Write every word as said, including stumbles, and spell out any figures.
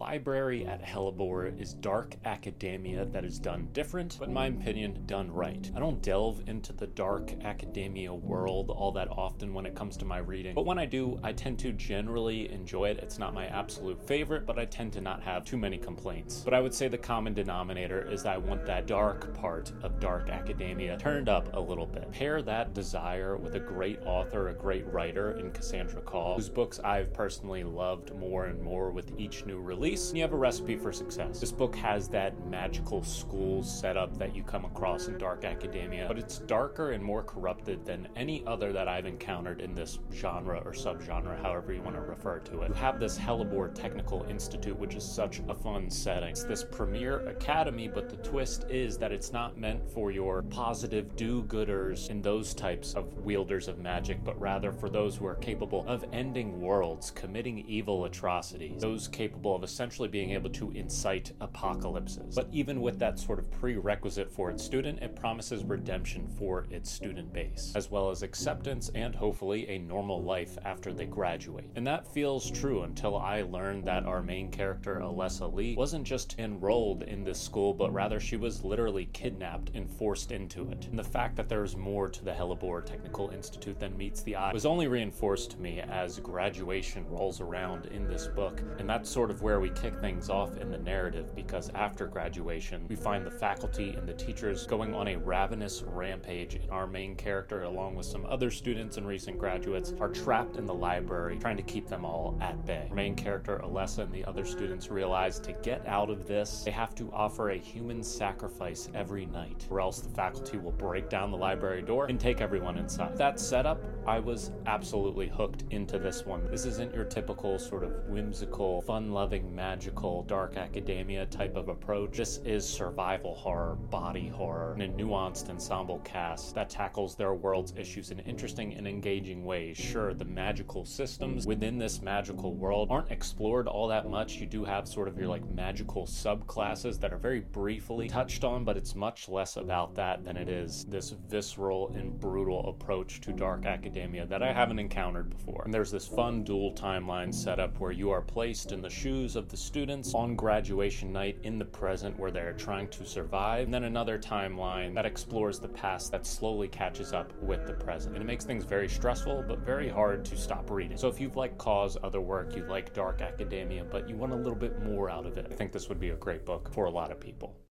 Library at Hellebore is dark academia that is done different, but in my opinion, done right. I don't delve into the dark academia world all that often when it comes to my reading, but when I do, I tend to generally enjoy it. It's not my absolute favorite, but I tend to not have too many complaints. But I would say the common denominator is that I want that dark part of dark academia turned up a little bit. Pair that desire with a great author, a great writer in Cassandra Call, whose books I've personally loved more and more with each new release, and you have a recipe for success. This book has that magical school setup that you come across in dark academia, but it's darker and more corrupted than any other that I've encountered in this genre or subgenre, however you want to refer to it. You have this Hellebore Technical Institute, which is such a fun setting. It's this premier academy, but the twist is that it's not meant for your positive do-gooders and those types of wielders of magic, but rather for those who are capable of ending worlds, committing evil atrocities, those capable of essentially being able to incite apocalypses. But even with that sort of prerequisite for its student, it promises redemption for its student base, as well as acceptance and hopefully a normal life after they graduate. And that feels true until I learned that our main character, Alessa Lee, wasn't just enrolled in this school, but rather she was literally kidnapped and forced into it. And the fact that there's more to the Hellebore Technical Institute than meets the eye was only reinforced to me as graduation rolls around in this book. And that's sort of where we kick things off in the narrative, because after graduation, we find the faculty and the teachers going on a ravenous rampage, and our main character, along with some other students and recent graduates, are trapped in the library, trying to keep them all at bay. Our main character, Alessa, and the other students realize to get out of this, they have to offer a human sacrifice every night, or else the faculty will break down the library door and take everyone inside. That setup, I was absolutely hooked into this one. This isn't your typical sort of whimsical, fun-loving, magical, dark academia type of approach. This is survival horror, body horror, in a nuanced ensemble cast that tackles their world's issues in interesting and engaging ways. Sure, the magical systems within this magical world aren't explored all that much. You do have sort of your like magical subclasses that are very briefly touched on, but it's much less about that than it is this visceral and brutal approach to dark academia that I haven't encountered before. And there's this fun dual timeline setup where you are placed in the shoes of the students on graduation night in the present where they're trying to survive, and then another timeline that explores the past that slowly catches up with the present. And it makes things very stressful, but very hard to stop reading. So if you've liked Cause, other work, you like dark academia, but you want a little bit more out of it, I think this would be a great book for a lot of people.